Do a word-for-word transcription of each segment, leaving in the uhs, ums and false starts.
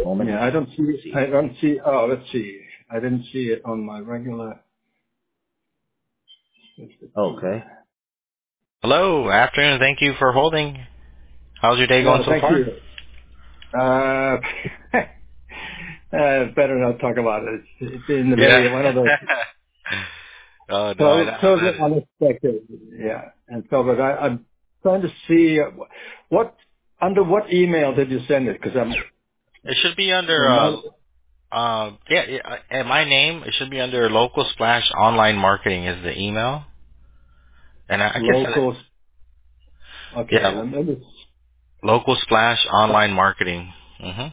moment. Yeah, I don't see. I don't see. Oh, let's see. I didn't see it on my regular. Okay. Hello, afternoon. Thank you for holding. How's your day going No, so thank far? you. Uh, uh, better not talk about it. It's, it's in the Yeah. very one of those oh no, I so know how totally that is. unexpected. Yeah, and so but I, I'm trying to see uh, what under what email did you send it? Because I'm It should be uh, under my uh uh yeah, yeah and my name. It should be under Local Splash Online Marketing is the email, and I, I can send it. local. Okay, Yeah, let me. Just, Local Splash Online Marketing. Mhm.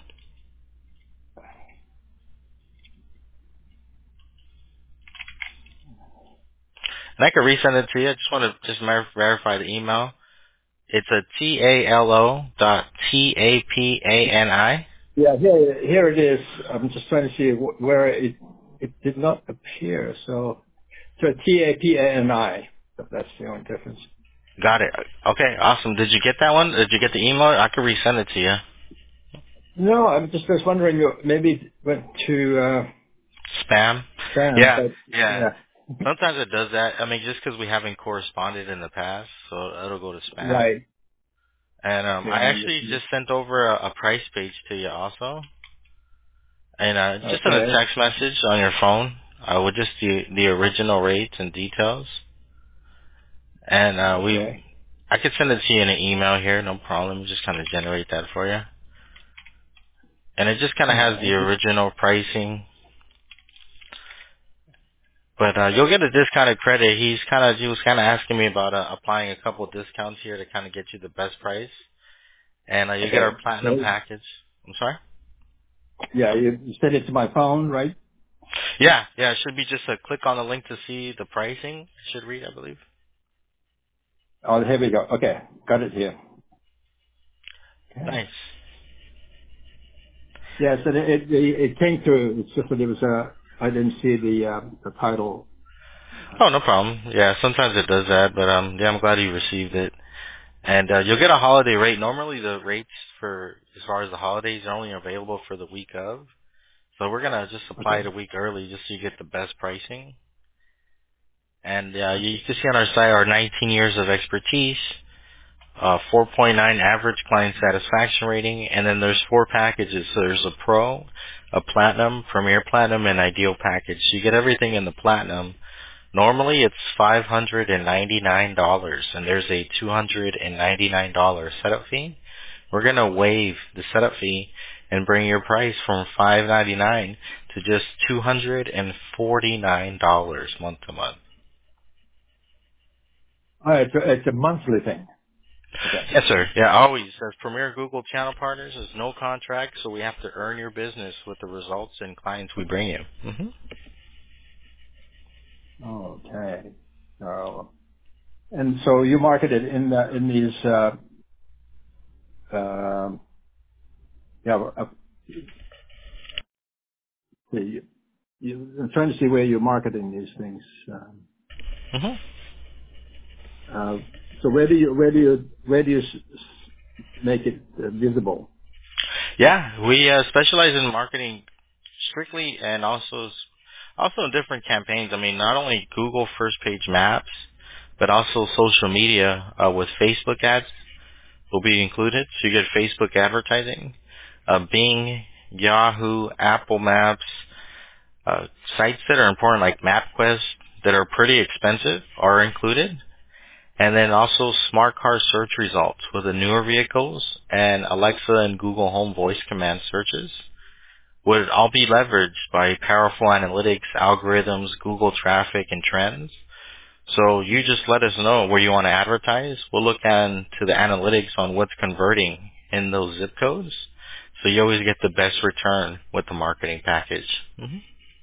And I can resend it to you. I just want to just ver- verify the email. It's a T A L O dot T A P A N I. yeah, here here it is. I'm just trying to see wh- where it it did not appear. So so T A P A N I. That's the only difference. Got it. Okay, awesome. Did you get that one? Did you get the email? I could resend it to you. No, I'm just was wondering. you- Maybe it went to uh, Spam? spam, Yeah, but yeah. yeah, Sometimes it does that. I mean, just because we haven't corresponded in the past, so it'll go to spam. right. And um, I Yeah, I'm actually just just sent over a, a price page to you also, and uh, just send a okay. text message on your phone uh, with just the the original rates and details. And uh, we, Okay. I could send it to you in an email here, no problem. Just kind of generate that for you, and it just kind of All has the right. original pricing. But uh, you'll get a discounted credit. He's kind of he was kind of asking me about uh, applying a couple of discounts here to kind of get you the best price, and uh, you get our Okay. platinum So package. I'm sorry. yeah, you, you sent it to my phone, right? Yeah, yeah. It should be just a click on the link to see the pricing. It should read, I believe. Oh, here we go. Okay, got it here. Okay. Nice. Yes, and it it, it came through. It's just that it was uh I didn't see the uh, the title. Oh, no problem. Yeah, sometimes it does that, but um, yeah, I'm glad you received it. And uh, you'll get a holiday rate. Normally, the rates for as far as the holidays are only available for the week of. So we're gonna just apply Okay. it a week early, just so you get the best pricing. And uh, you Okay. can see on our site our nineteen years of expertise, uh, four point nine average client satisfaction rating, and then there's four packages. So there's a Pro, a Platinum, Premier Platinum, and Ideal package. So you get everything in the Platinum. Normally it's five hundred ninety-nine dollars, and there's a two hundred ninety-nine dollars setup fee. We're going to waive the setup fee and bring your price from five hundred ninety-nine dollars to just two hundred forty-nine dollars month to month. All right. So it's a monthly thing. Okay. Yes, sir. Yeah, always. As Premier Google Channel Partners, there's no contract, so we have to earn your business with the results and clients we bring you. hmm Okay. So and so you market it in the in these uh um yeah uh, the you, I'm trying to see where you're marketing these things. Um, hmm uh, so where do you where do you where do you s- s- make it uh, visible? Yeah, we uh, specialize in marketing strictly and also also in different campaigns. I mean, not only Google first page maps, but also social media uh, with Facebook ads will be included. So you get Facebook advertising, uh, Bing, Yahoo, Apple Maps, uh, sites that are important like MapQuest that are pretty expensive are included. And then also smart car search results with the newer vehicles and Alexa and Google Home voice command searches would all be leveraged by powerful analytics, algorithms, Google traffic, and trends. So you just let us know where you want to advertise. We'll look into the analytics on what's converting in those zip codes. So you always get the best return with the marketing package. hmm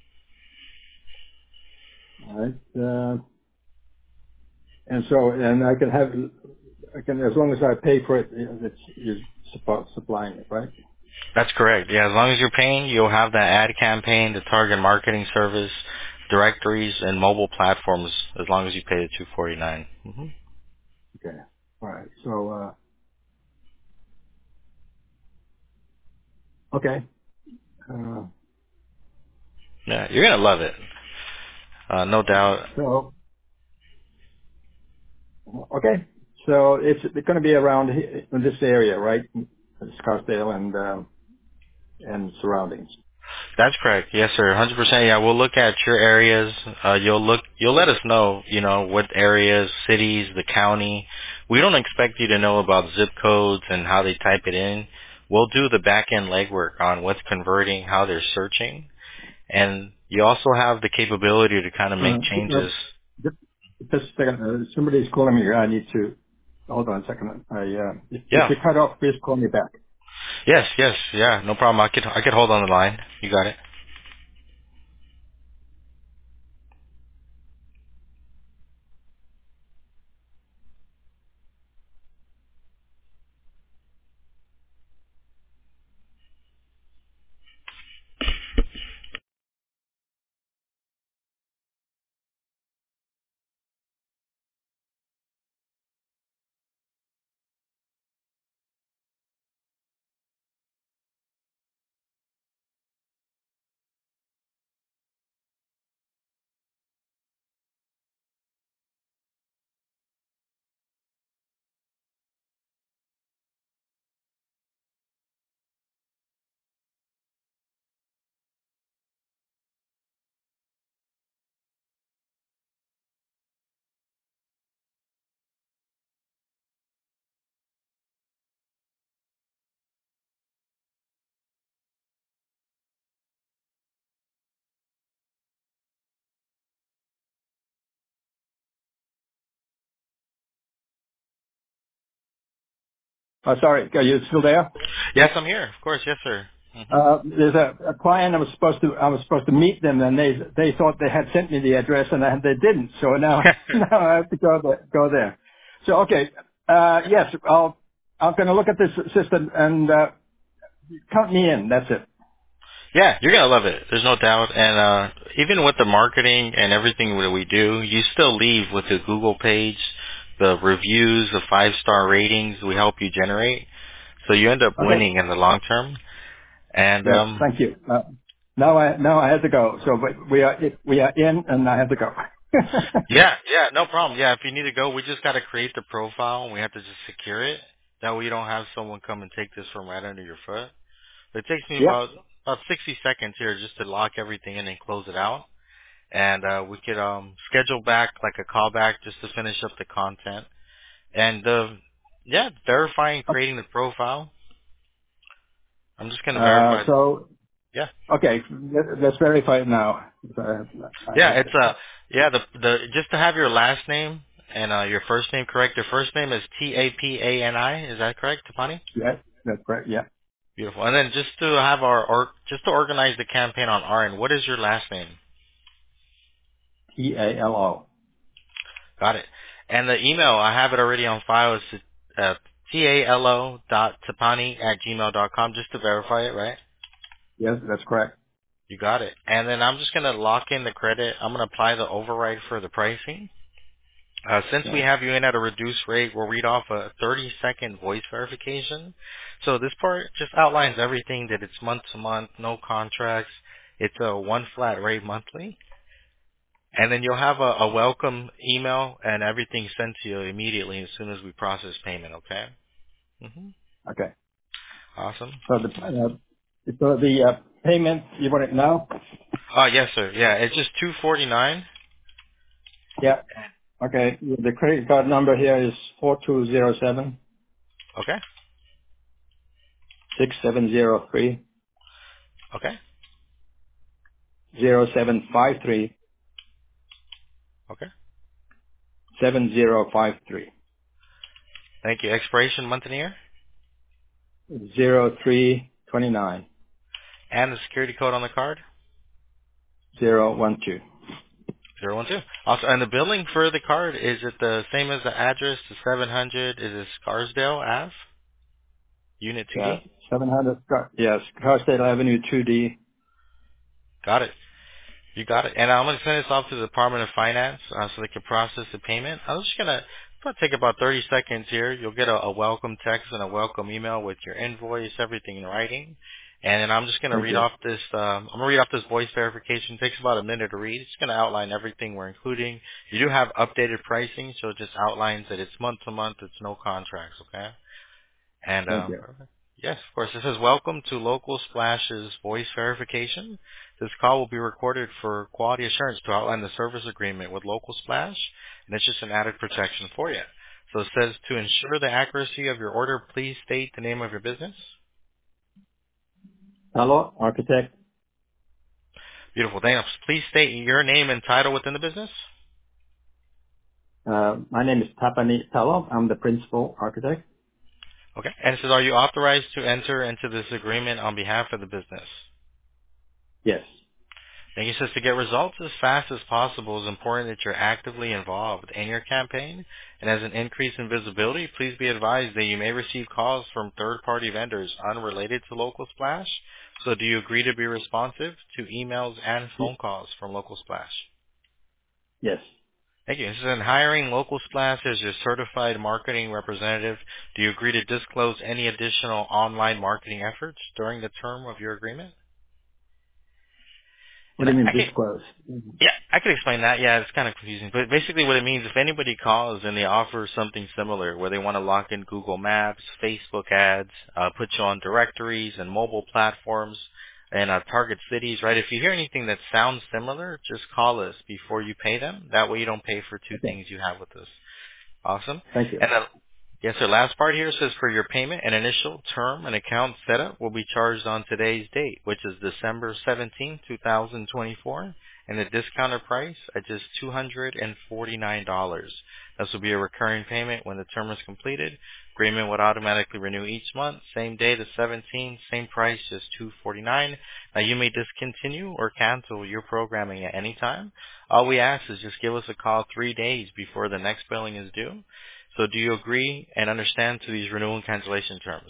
All right. Uh, and so and I can have I can as long as I pay for it, it's you're suppo- supplying it, right? That's correct. Yeah, as long as you're paying, you'll have that ad campaign, the target marketing service, directories, and mobile platforms as long as you pay the two forty-nine. Mm-hmm. Okay. All right. So uh, okay. Uh, Yeah, you're gonna love it. Uh, no doubt. so okay, so it's, it's going to be around he- in this area, right? Scarsdale and um, and surroundings. That's correct. Yes, sir. one hundred percent. Yeah, we'll look at your areas. Uh, you'll look. You'll let us know. You know what areas, cities, the county. We don't expect you to know about zip codes and how they type it in. We'll do the back end legwork on what's converting, how they're searching, and you also have the capability to kind of Uh, make uh, changes. just just a second. Uh, somebody's calling me. I need to hold on a second. I uh, if, if Yeah. you cut off, please call me back. Yes. Yes. Yeah. No problem. I could. I could hold on the line. You got it. Uh, sorry, are you still there? Yes, I'm here. Of course. Yes, sir. hmm Uh, there's a, a client I was supposed to I was supposed to meet them, and they they thought they had sent me the address, and I, they didn't. So now now I have to go there. Go there. So okay, uh, yes, I'll I'm going to look at this system and uh, count me in. That's it. Yeah, you're gonna love it. There's no doubt. And uh, even with the marketing and everything that we do, you still leave with the Google page, the reviews, the five star ratings we help you generate. So you end up Okay. winning in the long term. And Yes, um, thank you. Uh, now I now I have to go. So but we are we are in, and I have to go. yeah, yeah, no problem. Yeah, if you need to go, we just got to create the profile and we have to just secure it. That way you don't have someone come and take this from right under your foot. It takes me Yep. about about sixty seconds here just to lock everything in and close it out. And uh, we could um, schedule back like a callback just to finish up the content. And uh, yeah, verifying, creating the profile. I'm just gonna Uh, verify. so Yeah, okay, let- let's verify it now. Uh, I yeah, have it's to, uh, yeah, the the just to have your last name and uh, your first name correct. Your first name is T A P A N I. Is that correct, Tapani? yes, that's correct. Yeah. Beautiful. And then just to have our or just to organize the campaign on our end, what is your last name? T A L O. Got it. And the email, I have it already on file. It's uh, T-A-L-O dot tapani at gmail dot com, just to verify it, right? Yes, that's correct. You got it. And then I'm just going to lock in the credit. I'm going to apply the override for the pricing. Uh, since we Okay. have you in at a reduced rate, we'll read off a thirty second voice verification. So this part just outlines everything that it's month to month, no contracts. It's a one flat rate monthly. And then you'll have a, a welcome email and everything sent to you immediately as soon as we process payment, okay? hmm Okay. Awesome. So the uh, so the uh, payment, you want it now? Uh, yes, sir. Yeah, it's just two forty-nine. Yeah. Okay. The credit card number here is four two zero seven Okay. six seven zero three Okay. zero seven five three Okay. seven zero five three Thank you. Expiration month and year zero three twenty nine and the security code on the card. zero one two. Zero one two. Also, and the billing for the card, is it the same as the address, the seven hundred? Is it Scarsdale Ave, Unit two Yeah. D? seven hundred. Yes. Carsdale Avenue two D. Got it. You got it. And I'm going to send this off to the Department of Finance uh, so they can process the payment. I'm just going to it's going to take about thirty seconds here. You'll get a, a welcome text and a welcome email with your invoice, everything in writing. And then I'm just going to Thank read you. off this, um, I'm going to read off this voice verification. It takes about a minute to read. It's going to outline everything we're including. You do have updated pricing, so it just outlines that it's month to month. It's no contracts, okay? And, Thank um, you. yes, of course, it says, welcome to Local Splash's voice verification. This call will be recorded for quality assurance to outline the service agreement with Local Splash, and it's just an added protection for you. So it says, to ensure the accuracy of your order, please state the name of your business. Hello, architect. Beautiful. Thanks. Please state your name and title within the business. Uh, my name is Tapani Talo. I'm the principal architect. Okay. And it says, are you authorized to enter into this agreement on behalf of the business? Yes. And he says to get results as fast as possible, it's important that you're actively involved in your campaign. And as an increase in visibility, please be advised that you may receive calls from third-party vendors unrelated to Local Splash. So do you agree to be responsive to emails and Y- phone calls from Local Splash? Yes. Thank you. This is in hiring Local Splash as your certified marketing representative. Do you agree to disclose any additional online marketing efforts during the term of your agreement? What And do I you mean I can disclose? Mhm. Yeah, I could explain that. Yeah, it's kind of confusing. But basically what it means, if anybody calls and they offer something similar, where they want to lock in Google Maps, Facebook ads, uh, put you on directories and mobile platforms, and uh, target cities, right? If you hear anything that sounds similar, just call us before you pay them. That way you don't pay for two Okay. things you have with us. Awesome. Thank you. And then, yes, sir. Last part here says for your payment, an initial term and account setup will be charged on today's date, which is December seventeenth, two thousand twenty-four, and the discounted price at just two hundred forty-nine dollars. This will be a recurring payment when the term is completed. Agreement would automatically renew each month, same day, the seventeenth, same price, just two hundred forty-nine dollars. Now you may discontinue or cancel your programming at any time. All we ask is just give us a call three days before the next billing is due. So do you agree and understand to these renewal and cancellation terms?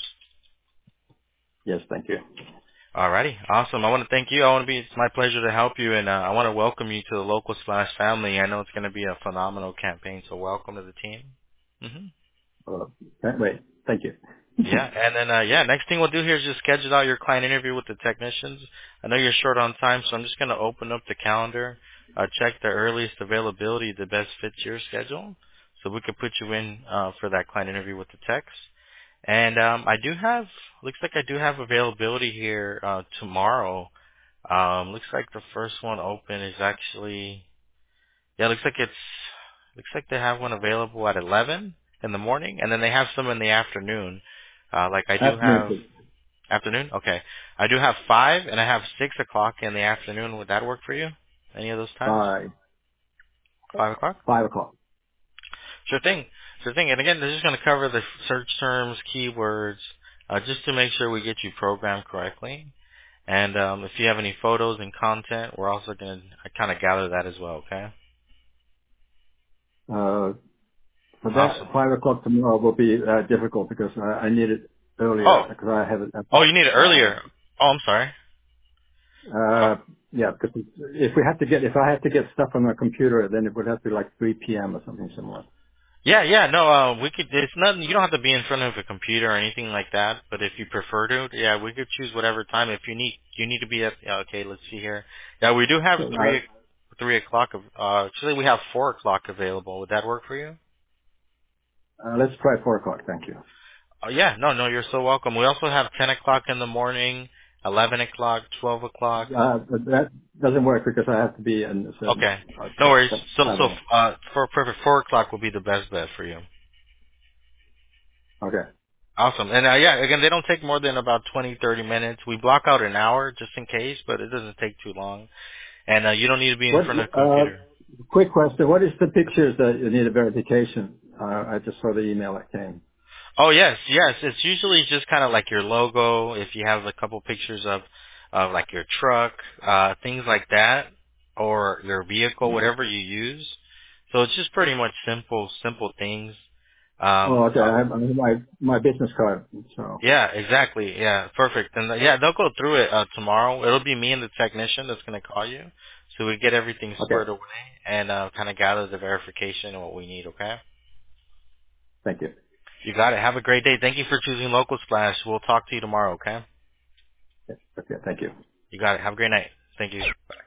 Yes, thank you. Alrighty, awesome. I want to thank you. I want to be, it's my pleasure to help you, and uh, I want to welcome you to the Local Splash family. I know it's going to be a phenomenal campaign, so welcome to the team. hmm Uh, can't wait. Thank you. Yeah, and then, uh, yeah, next thing we'll do here is just schedule out your client interview with the technicians. I know you're short on time, so I'm just going to open up the calendar, uh, check the earliest availability that best fits your schedule, so we could put you in uh, for that client interview with the techs. And um, I do have, looks like I do have availability here uh, tomorrow. Um, looks like the first one open is actually, yeah, looks like it's, looks like they have one available at eleven in the morning, and then they have some in the afternoon. Uh, like I do Afternoon, have please. afternoon. Okay, I do have five, and I have six o'clock in the afternoon. Would that work for you? Any of those times? Five. Five o'clock? Five o'clock. Sure thing. Sure thing. And again, this is going to cover the search terms, keywords, uh, just to make sure we get you programmed correctly. And um, if you have any photos and content, we're also going to kind of gather that as well, okay? Uh, for that, Awesome. five o'clock tomorrow will be uh, difficult because I, I need it earlier Oh, because I have it. At, oh, you need it uh, earlier. Oh, I'm sorry. Oh. uh, yeah, because if we have to get, if I have to get stuff on my computer, then it would have to be like three p.m. or something similar. Yeah, yeah, no, uh, we could, it's nothing, you don't have to be in front of a computer or anything like that, but if you prefer to, yeah, we could choose whatever time. If you need, you need to be at, yeah, okay, let's see here. Yeah, we do have So, uh, three, three o'clock, of, uh, actually we have four o'clock available. Would that work for you? uh, let's try four o'clock. Thank you. Oh, yeah, no, no, you're so welcome. We also have ten o'clock in the morning, eleven o'clock, twelve o'clock. Uh, but that doesn't work because I have to be in some Okay, uh, no tra- worries. tra- So, so, traveling. uh, for perfect, four o'clock will be the best bet for you. Okay. Awesome. And uh, yeah, again, they don't take more than about twenty, thirty minutes. We block out an hour just in case, but it doesn't take too long. And uh, you don't need to be in What? front of a Uh, computer. quick question. What is the pictures that you need a verification? Uh, I just saw the email that came. Oh yes, yes. It's usually just kind of like your logo. If you have a couple pictures of, of like your truck, uh, things like that, or your vehicle, whatever you use. So it's just pretty much simple, simple things. Oh, Um, okay. I have, I have my my business card. So Yeah, exactly. Yeah, perfect. And uh, yeah, they'll go through it uh, tomorrow. It'll be me and the technician that's going to call you, so we get everything okay. squared away and uh, kind of gather the verification and what we need. Okay. Thank you. You got it. Have a great day. Thank you for choosing Local Splash. We'll talk to you tomorrow. Okay. Okay. Thank you. You got it. Have a great night. Thank you. Bye.